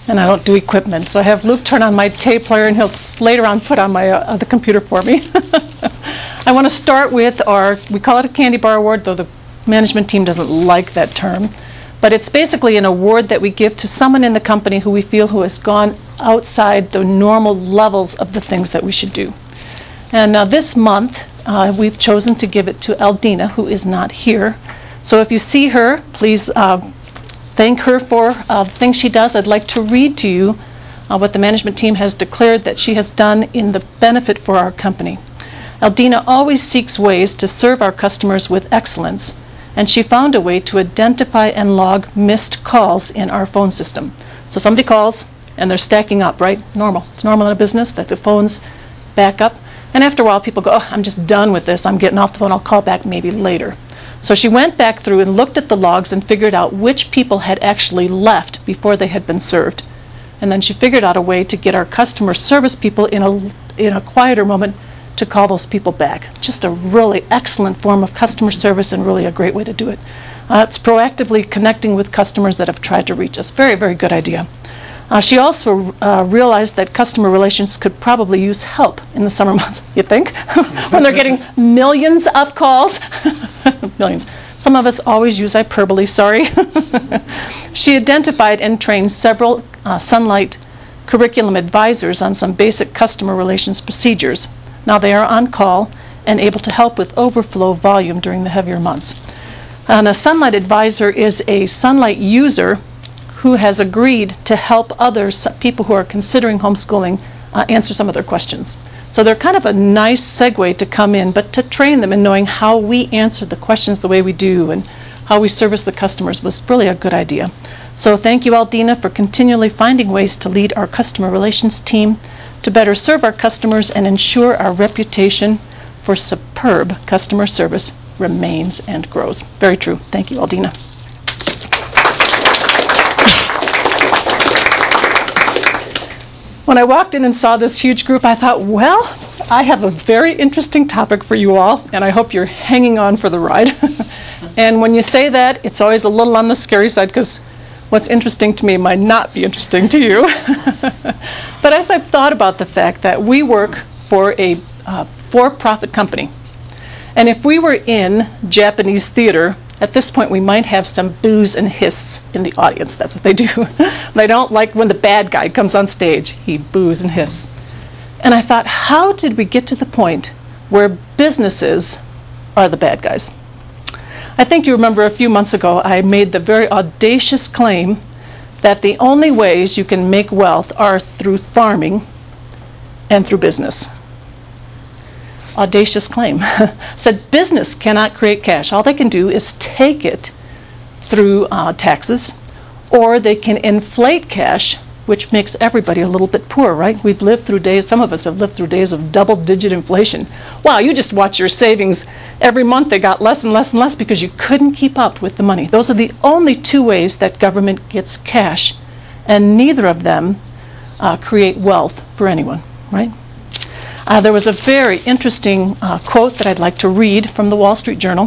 and I don't do equipment. So I have Luke turn on my tape player, and he'll later on put on my the computer for me. I want to start with we call it a Candy Bar Award, though the management team doesn't like that term. But it's basically an award that we give to someone in the company who we feel who has gone outside the normal levels of the things that we should do. And this month, we've chosen to give it to Aldina, who is not here. So if you see her, please thank her for things she does. I'd like to read to you what the management team has declared that she has done in the benefit for our company. Aldina always seeks ways to serve our customers with excellence, and she found a way to identify and log missed calls in our phone system. So somebody calls, and they're stacking up, right? Normal. It's normal in a business that the phones back up. And after a while, people go, oh, I'm just done with this. I'm getting off the phone. I'll call back maybe later. So she went back through and looked at the logs and figured out which people had actually left before they had been served. And then she figured out a way to get our customer service people in a quieter moment to call those people back. Just a really excellent form of customer service and really a great way to do it. It's proactively connecting with customers that have tried to reach us. Very, very good idea. She also realized that customer relations could probably use help in the summer months, you think? When they're getting millions of calls. Millions. Some of us always use hyperbole, sorry. She identified and trained several Sunlight curriculum advisors on some basic customer relations procedures. Now they are on call and able to help with overflow volume during the heavier months. And a Sunlight advisor is a Sunlight user who has agreed to help others, people who are considering homeschooling, answer some of their questions. So they're kind of a nice segue to come in, but to train them in knowing how we answer the questions the way we do and how we service the customers was really a good idea. So thank you, Aldina, for continually finding ways to lead our customer relations team to better serve our customers and ensure our reputation for superb customer service remains and grows. Very true. Thank you, Aldina. When I walked in and saw this huge group, I thought, well, I have a very interesting topic for you all, and I hope you're hanging on for the ride. And when you say that, it's always a little on the scary side, because what's interesting to me might not be interesting to you. But as I've thought about the fact that we work for a for-profit company, and if we were in Japanese theater, at this point we might have some boos and hiss in the audience. That's what they do. They don't like when the bad guy comes on stage. He boos and hiss. And I thought, how did we get to the point where businesses are the bad guys? I think you remember a few months ago I made the very audacious claim that the only ways you can make wealth are through farming and through business. Audacious claim. Said business cannot create cash. All they can do is take it through taxes, or they can inflate cash, which makes everybody a little bit poor, right? We've lived through days, some of us have lived through days of double-digit inflation. Wow, you just watch your savings. Every month they got less and less and less because you couldn't keep up with the money. Those are the only two ways that government gets cash, and neither of them create wealth for anyone, right? There was a very interesting quote that I'd like to read from the Wall Street Journal.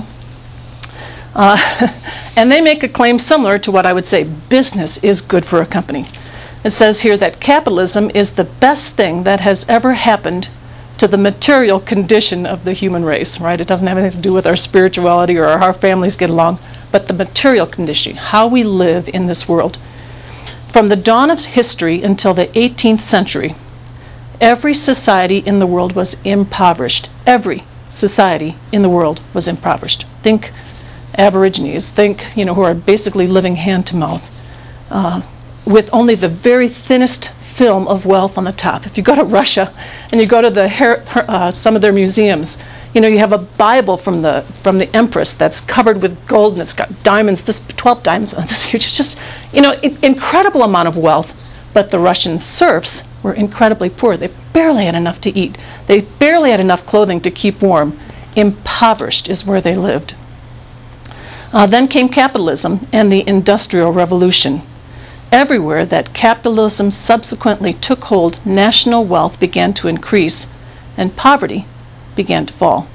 And they make a claim similar to what I would say business is good for a company. It says here that capitalism is the best thing that has ever happened to the material condition of the human race, right? It doesn't have anything to do with our spirituality or how our families get along, but the material condition, how we live in this world. From the dawn of history until the 18th century, every society in the world was impoverished. Every society in the world was impoverished. Think Aborigines, think, who are basically living hand to mouth, with only the very thinnest film of wealth on the top. If you go to Russia and you go to some of their museums, you have a Bible from the Empress that's covered with gold and it's got diamonds, 12 diamonds on this huge. It's just, incredible amount of wealth. But the Russian serfs were incredibly poor. They barely had enough to eat. They barely had enough clothing to keep warm. Impoverished is where they lived. Then came capitalism and the Industrial Revolution. Everywhere that capitalism subsequently took hold, national wealth began to increase and poverty began to fall.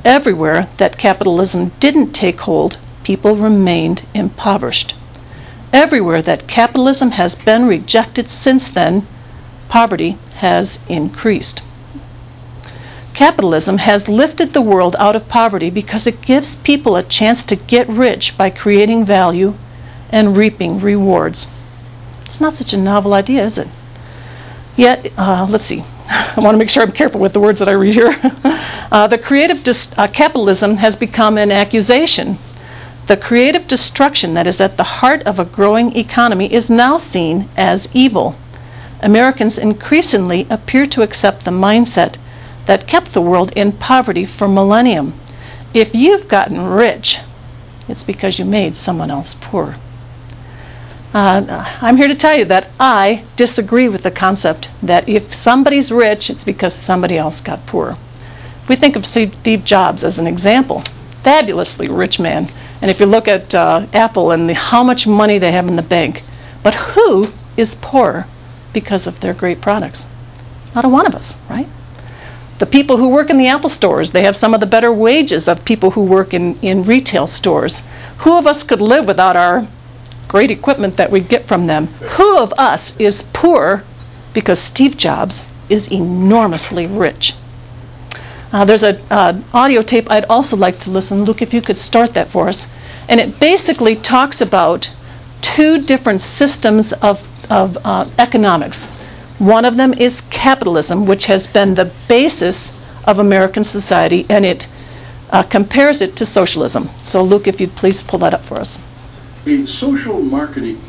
Everywhere that capitalism didn't take hold, people remained impoverished. Everywhere that capitalism has been rejected since then, poverty has increased. Capitalism has lifted the world out of poverty because it gives people a chance to get rich by creating value and reaping rewards. It's not such a novel idea, is it? Yet, let's see. I want to make sure I'm careful with the words that I read here. The creative capitalism has become an accusation. The creative destruction that is at the heart of a growing economy is now seen as evil. Americans increasingly appear to accept the mindset that kept the world in poverty for millennium. If you've gotten rich, it's because you made someone else poor. I'm here to tell you that I disagree with the concept that if somebody's rich, it's because somebody else got poor. If we think of Steve Jobs as an example, fabulously rich man, and if you look at Apple and how much money they have in the bank, but who is poor because of their great products? Not a one of us, right? The people who work in the Apple stores, they have some of the better wages of people who work in retail stores. Who of us could live without our great equipment that we get from them? Who of us is poor because Steve Jobs is enormously rich? There's an audio tape I'd also like to listen. Luke, if you could start that for us. And it basically talks about two different systems of economics. One of them is capitalism, which has been the basis of American society, and it compares it to socialism. So, Luke, if you'd please pull that up for us. A social marketing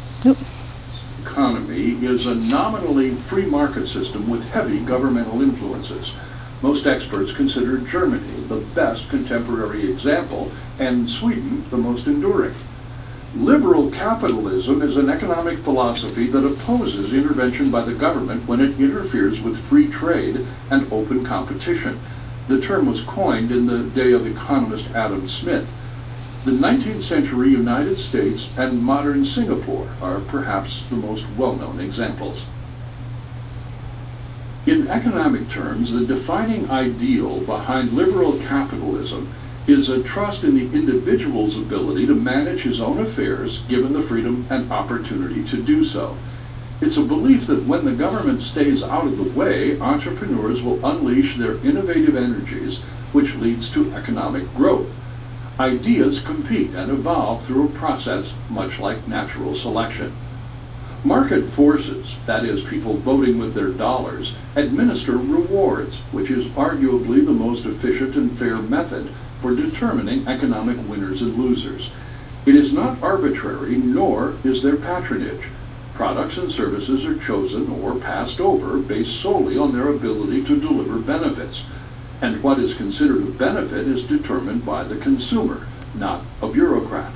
economy is a nominally free market system with heavy governmental influences. Most experts consider Germany the best contemporary example, and Sweden the most enduring. Liberal capitalism is an economic philosophy that opposes intervention by the government when it interferes with free trade and open competition. The term was coined in the day of economist Adam Smith. The 19th century United States and modern Singapore are perhaps the most well-known examples. In economic terms, the defining ideal behind liberal capitalism is a trust in the individual's ability to manage his own affairs given the freedom and opportunity to do so. It's a belief that when the government stays out of the way, entrepreneurs will unleash their innovative energies, which leads to economic growth. Ideas compete and evolve through a process much like natural selection. Market forces, that is, people voting with their dollars, administer rewards, which is arguably the most efficient and fair method for determining economic winners and losers. It is not arbitrary, nor is there patronage. Products and services are chosen or passed over based solely on their ability to deliver benefits. And what is considered a benefit is determined by the consumer, not a bureaucrat.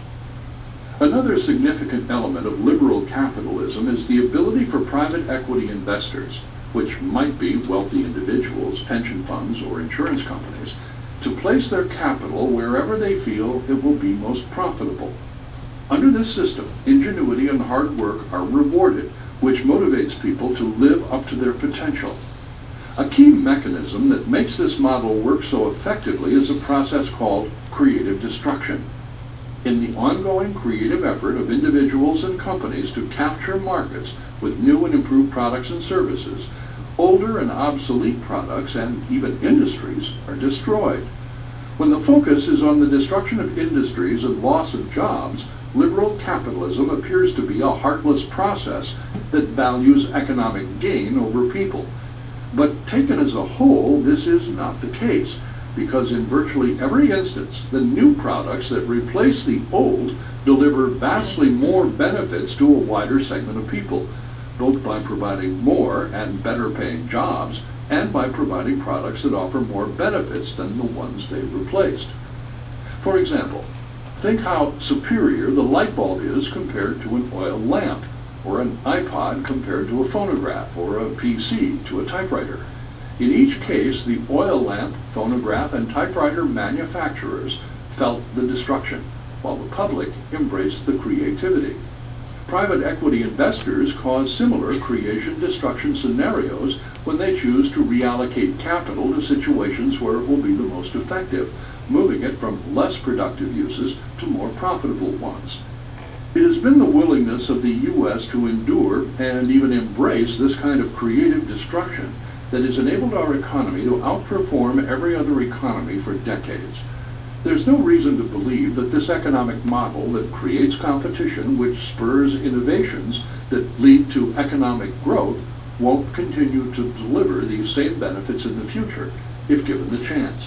Another significant element of liberal capitalism is the ability for private equity investors, which might be wealthy individuals, pension funds, or insurance companies, to place their capital wherever they feel it will be most profitable. Under this system, ingenuity and hard work are rewarded, which motivates people to live up to their potential. A key mechanism that makes this model work so effectively is a process called creative destruction. In the ongoing creative effort of individuals and companies to capture markets with new and improved products and services, older and obsolete products and even industries are destroyed. When the focus is on the destruction of industries and loss of jobs, liberal capitalism appears to be a heartless process that values economic gain over people. But taken as a whole, this is not the case, because in virtually every instance, the new products that replace the old deliver vastly more benefits to a wider segment of people, both by providing more and better paying jobs and by providing products that offer more benefits than the ones they replaced. For example, think how superior the light bulb is compared to an oil lamp, or an iPod compared to a phonograph, or a PC to a typewriter. In each case, the oil lamp, phonograph, and typewriter manufacturers felt the destruction, while the public embraced the creativity. Private equity investors cause similar creation-destruction scenarios when they choose to reallocate capital to situations where it will be the most effective, moving it from less productive uses to more profitable ones. It has been the willingness of the U.S. to endure and even embrace this kind of creative destruction that has enabled our economy to outperform every other economy for decades. There's no reason to believe that this economic model that creates competition, which spurs innovations that lead to economic growth, won't continue to deliver these same benefits in the future, if given the chance.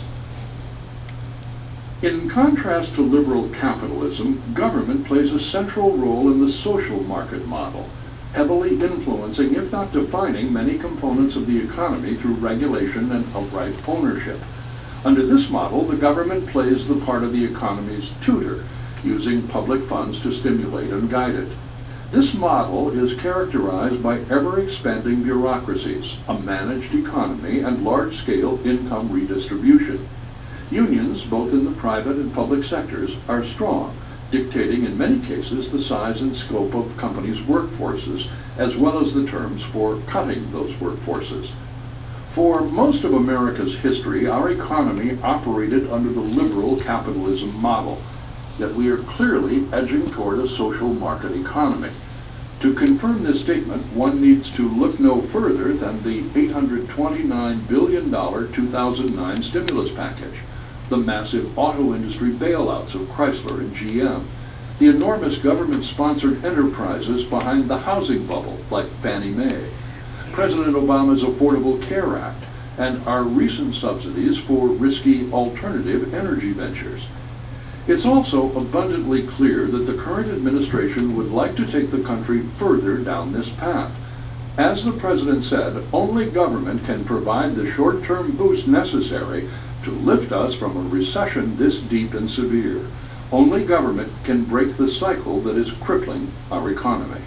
In contrast to liberal capitalism, government plays a central role in the social market model, heavily influencing, if not defining, many components of the economy through regulation and outright ownership. Under this model, the government plays the part of the economy's tutor, using public funds to stimulate and guide it. This model is characterized by ever-expanding bureaucracies, a managed economy, and large-scale income redistribution. Unions, both in the private and public sectors, are strong, dictating in many cases the size and scope of companies' workforces, as well as the terms for cutting those workforces. For most of America's history, our economy operated under the liberal capitalism model, yet we are clearly edging toward a social market economy. To confirm this statement, one needs to look no further than the $829 billion 2009 stimulus package, the massive auto industry bailouts of Chrysler and GM, the enormous government-sponsored enterprises behind the housing bubble like Fannie Mae, President Obama's Affordable Care Act, and our recent subsidies for risky alternative energy ventures. It's also abundantly clear that the current administration would like to take the country further down this path. As the President said, only government can provide the short-term boost necessary to lift us from a recession this deep and severe. Only government can break the cycle that is crippling our economy.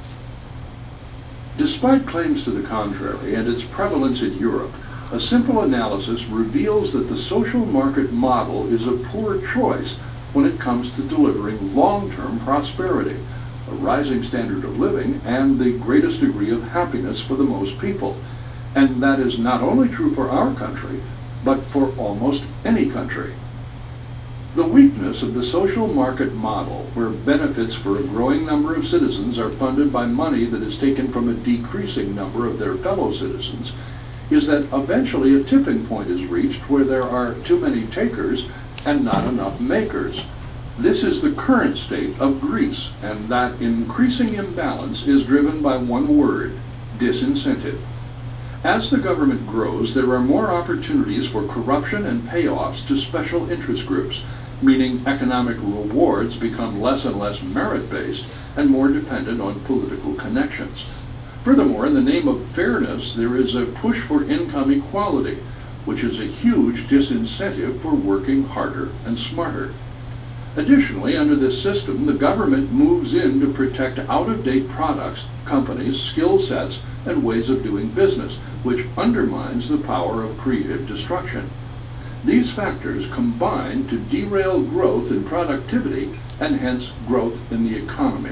Despite claims to the contrary and its prevalence in Europe, a simple analysis reveals that the social market model is a poor choice when it comes to delivering long-term prosperity, a rising standard of living, and the greatest degree of happiness for the most people. And that is not only true for our country, but for almost any country. The weakness of the social market model, where benefits for a growing number of citizens are funded by money that is taken from a decreasing number of their fellow citizens, is that eventually a tipping point is reached where there are too many takers and not enough makers. This is the current state of Greece, and that increasing imbalance is driven by one word: disincentive. As the government grows, there are more opportunities for corruption and payoffs to special interest groups, meaning economic rewards become less and less merit-based and more dependent on political connections. Furthermore, in the name of fairness, there is a push for income equality, which is a huge disincentive for working harder and smarter. Additionally, under this system, the government moves in to protect out-of-date products, companies, skill sets, and ways of doing business, which undermines the power of creative destruction. These factors combine to derail growth in productivity and hence growth in the economy.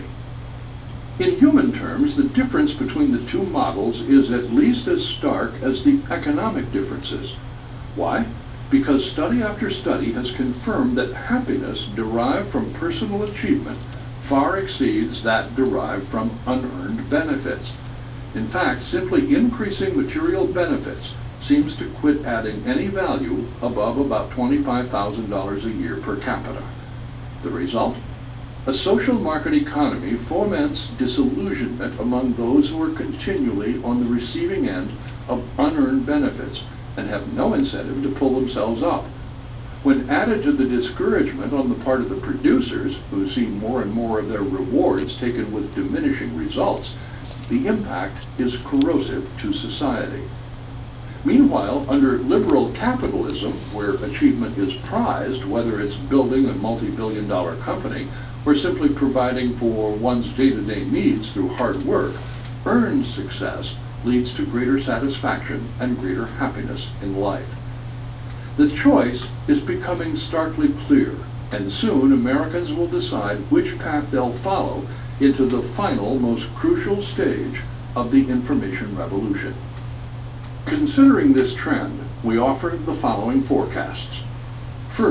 In human terms, the difference between the two models is at least as stark as the economic differences. Why? Because study after study has confirmed that happiness derived from personal achievement far exceeds that derived from unearned benefits. In fact, simply increasing material benefits seems to quit adding any value above about $25,000 a year per capita. The result? A social market economy foments disillusionment among those who are continually on the receiving end of unearned benefits and have no incentive to pull themselves up. When added to the discouragement on the part of the producers, who see more and more of their rewards taken with diminishing results, the impact is corrosive to society. Meanwhile, under liberal capitalism, where achievement is prized, whether it's building a multi-billion-dollar company or simply providing for one's day-to-day needs through hard work, earned success leads to greater satisfaction and greater happiness in life. The choice is becoming starkly clear, and soon Americans will decide which path they'll follow into the final, most crucial stage of the information revolution. Considering this trend, we offer the following forecasts. First,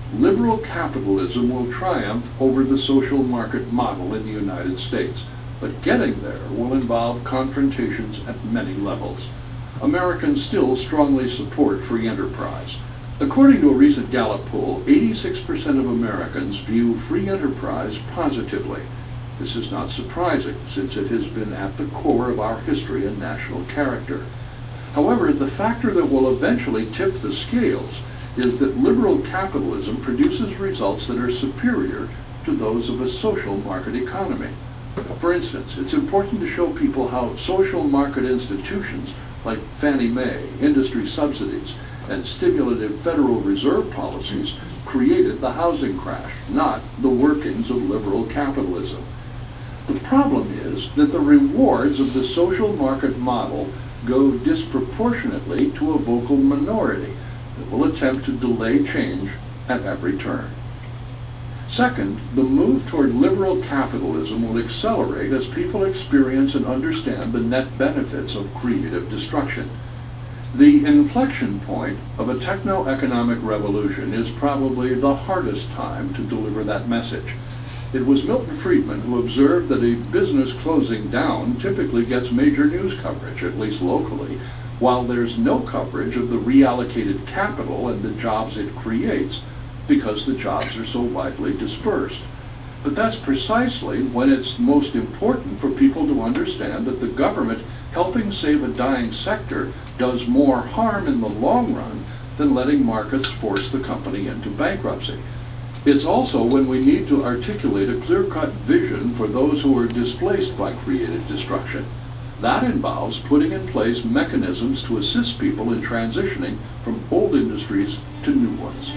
liberal capitalism will triumph over the social market model in the United States, but getting there will involve confrontations at many levels. Americans still strongly support free enterprise. According to a recent Gallup poll, 86% of Americans view free enterprise positively. This is not surprising, since it has been at the core of our history and national character. However, the factor that will eventually tip the scales is that liberal capitalism produces results that are superior to those of a social market economy. For instance, it's important to show people how social market institutions like Fannie Mae, industry subsidies, and stimulative Federal Reserve policies created the housing crash, not the workings of liberal capitalism. The problem is that the rewards of the social market model go disproportionately to a vocal minority that will attempt to delay change at every turn. Second, the move toward liberal capitalism will accelerate as people experience and understand the net benefits of creative destruction. The inflection point of a techno-economic revolution is probably the hardest time to deliver that message. It was Milton Friedman who observed that a business closing down typically gets major news coverage, at least locally, while there's no coverage of the reallocated capital and the jobs it creates, because the jobs are so widely dispersed. But that's precisely when it's most important for people to understand that the government helping save a dying sector does more harm in the long run than letting markets force the company into bankruptcy. It's also when we need to articulate a clear-cut vision for those who are displaced by creative destruction. That involves putting in place mechanisms to assist people in transitioning from old industries to new ones.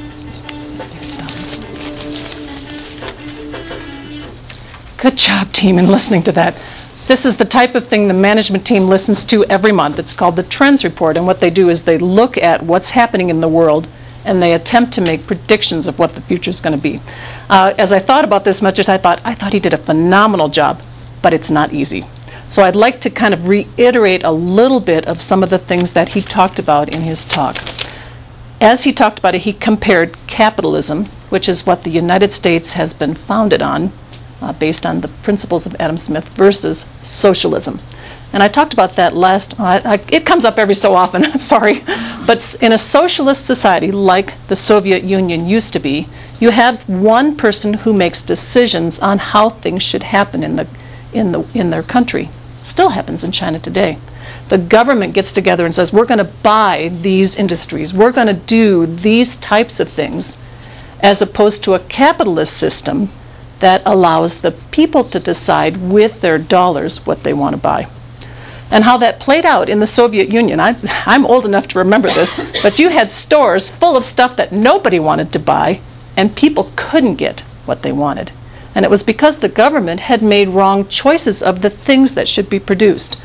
Good job, team, in listening to that. This is the type of thing the management team listens to every month. It's called the Trends Report, and what they do is they look at what's happening in the world and they attempt to make predictions of what the future is going to be. As I thought about this much, I thought he did a phenomenal job, but it's not easy. So I'd like to kind of reiterate a little bit of some of the things that he talked about in his talk. As he talked about it, he compared capitalism, which is what the United States has been founded on, based on the principles of Adam Smith, versus socialism. And I talked about that last, it comes up every so often, I'm sorry. But in a socialist society like the Soviet Union used to be, you have one person who makes decisions on how things should happen in their country. Still happens in China today. The government gets together and says, we're going to buy these industries, we're going to do these types of things, as opposed to a capitalist system that allows the people to decide with their dollars what they want to buy. And how that played out in the Soviet Union, I'm old enough to remember this, but you had stores full of stuff that nobody wanted to buy, and people couldn't get what they wanted. And it was because the government had made wrong choices of the things that should be produced.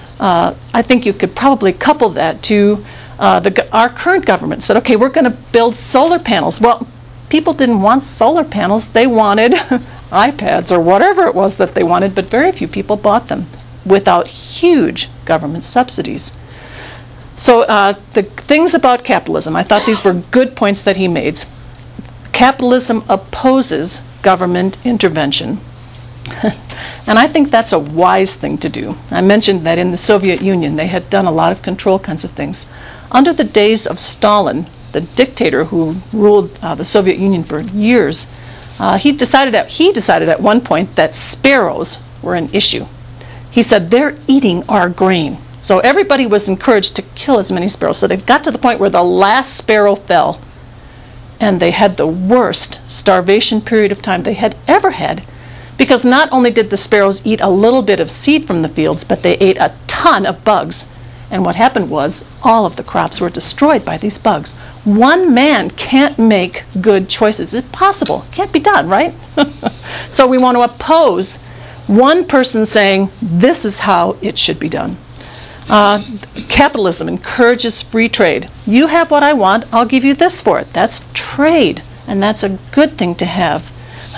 I think you could probably couple that to our current government said, okay, we're going to build solar panels. Well, people didn't want solar panels. They wanted iPads or whatever it was that they wanted, but very few people bought them without huge government subsidies. So the things about capitalism, I thought these were good points that he made. Capitalism opposes government intervention. And I think that's a wise thing to do. I mentioned that in the Soviet Union they had done a lot of control kinds of things. Under the days of Stalin, the dictator who ruled the Soviet Union for years, he decided at one point that sparrows were an issue. He said, they're eating our grain. So everybody was encouraged to kill as many sparrows. So they got to the point where the last sparrow fell, and they had the worst starvation period of time they had ever had, because not only did the sparrows eat a little bit of seed from the fields, but they ate a ton of bugs. And what happened was all of the crops were destroyed by these bugs. One man can't make good choices. It's impossible. It can't be done, right? So we want to oppose one person saying, this is how it should be done. Capitalism encourages free trade. You have what I want, I'll give you this for it. That's trade, and that's a good thing to have.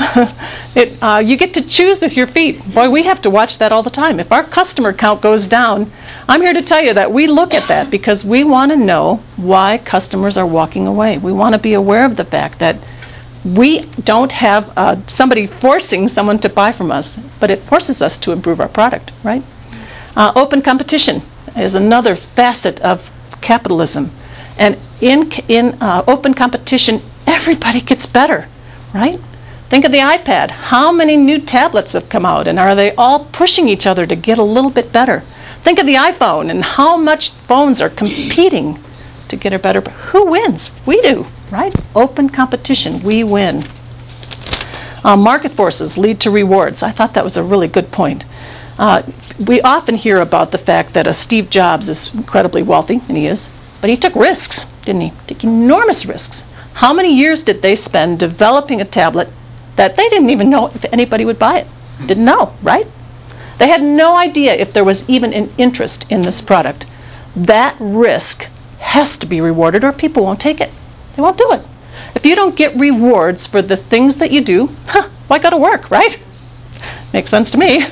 You get to choose with your feet. Boy, we have to watch that all the time. If our customer count goes down, I'm here to tell you that we look at that because we want to know why customers are walking away. We want to be aware of the fact that We don't have somebody forcing someone to buy from us, but it forces us to improve our product, right? Open competition is another facet of capitalism. And in open competition, everybody gets better, right? Think of the iPad. How many new tablets have come out, and are they all pushing each other to get a little bit better? Think of the iPhone and how much phones are competing to get a better. Who wins? We do, right? Open competition, we win. Market forces lead to rewards. I thought that was a really good point. We often hear about the fact that Steve Jobs is incredibly wealthy, and he is, but he took risks, didn't he? Took enormous risks. How many years did they spend developing a tablet that they didn't even know if anybody would buy it? Didn't know, right? They had no idea if there was even an interest in this product. That risk has to be rewarded or people won't take it. They won't do it. If you don't get rewards for the things that you do, why go to work, right? Makes sense to me.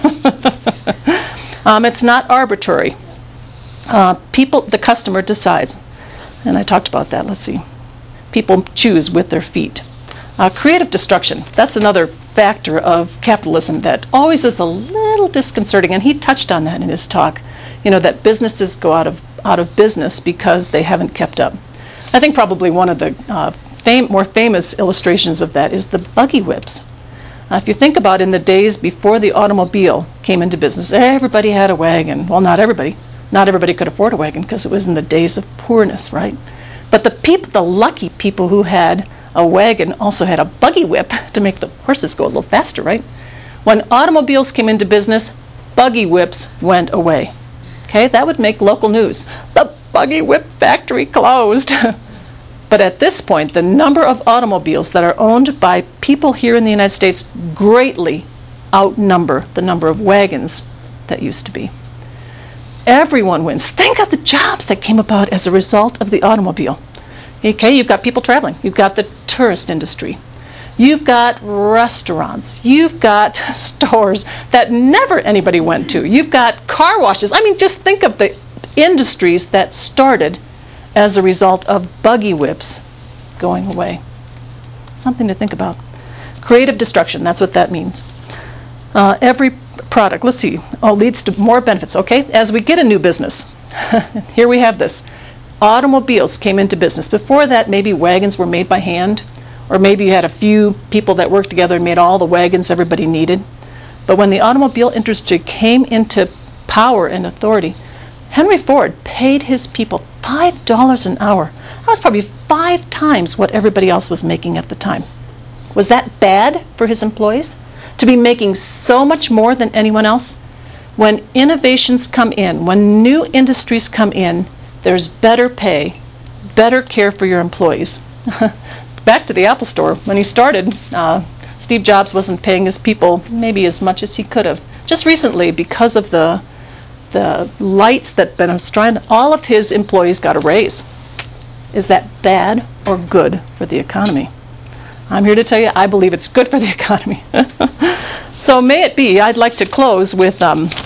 It's not arbitrary. The customer decides. And I talked about that. Let's see. People choose with their feet. Creative destruction. That's another factor of capitalism that always is a little disconcerting. And he touched on that in his talk. You know, that businesses go out of business because they haven't kept up. I think probably one of the more famous illustrations of that is the buggy whips. If you think about in the days before the automobile came into business, everybody had a wagon. Well, not everybody. Not everybody could afford a wagon because it was in the days of poorness, right? But the lucky people who had a wagon also had a buggy whip to make the horses go a little faster, right? When automobiles came into business, buggy whips went away. Okay, that would make local news. The buggy whip factory closed. But at this point, the number of automobiles that are owned by people here in the United States greatly outnumber the number of wagons that used to be. Everyone wins. Think of the jobs that came about as a result of the automobile. Okay, you've got people traveling. You've got the tourist industry. You've got restaurants. You've got stores that never anybody went to. You've got car washes. I mean, just think of the industries that started as a result of buggy whips going away. Something to think about. Creative destruction, that's what that means. Every product, let's see, leads to more benefits. Okay, as we get a new business, here we have this. Automobiles came into business. Before that, maybe wagons were made by hand, or maybe you had a few people that worked together and made all the wagons everybody needed. But when the automobile industry came into power and authority, Henry Ford paid his people $5 an hour. That was probably 5 times what everybody else was making at the time. Was that bad for his employees? To be making so much more than anyone else? When innovations come in, when new industries come in, there's better pay, better care for your employees. Back to the Apple Store. When he started, Steve Jobs wasn't paying his people maybe as much as he could have. Just recently, because of the lights that Ben was trying, all of his employees got a raise. Is that bad or good for the economy? I'm here to tell you, I believe it's good for the economy. So may it be, I'd like to close with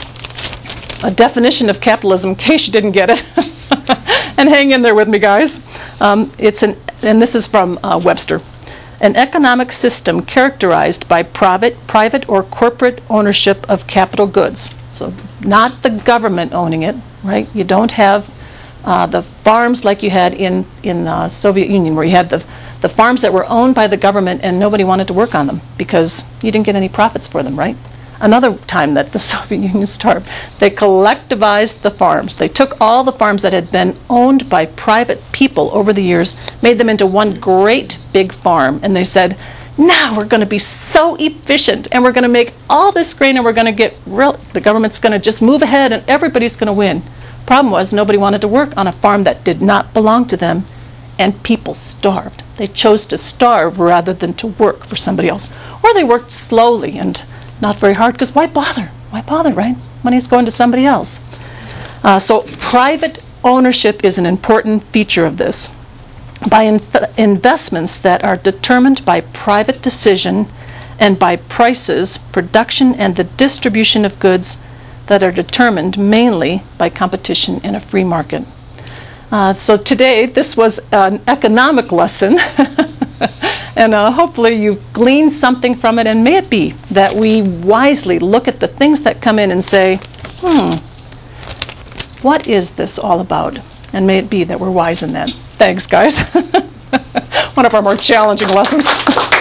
a definition of capitalism in case you didn't get it. And hang in there with me, guys. And this is from Webster. An economic system characterized by private or corporate ownership of capital goods. So not the government owning it, right? You don't have the farms like you had in Soviet Union, where you had the farms that were owned by the government and nobody wanted to work on them because you didn't get any profits for them, right? Another time that the Soviet Union starved, they collectivized the farms. They took all the farms that had been owned by private people over the years, made them into one great big farm, and they said, now we're going to be so efficient and we're going to make all this grain and we're going to the government's going to just move ahead and everybody's going to win. Problem was, nobody wanted to work on a farm that did not belong to them, and people starved. They chose to starve rather than to work for somebody else. Or they worked slowly and not very hard, because why bother? Why bother, right? Money's going to somebody else. So private ownership is an important feature of this. By investments that are determined by private decision and by prices, production, and the distribution of goods that are determined mainly by competition in a free market. So today, this was an economic lesson. And hopefully you've gleaned something from it, and may it be that we wisely look at the things that come in and say, what is this all about? And may it be that we're wise in that. Thanks, guys. One of our more challenging lessons.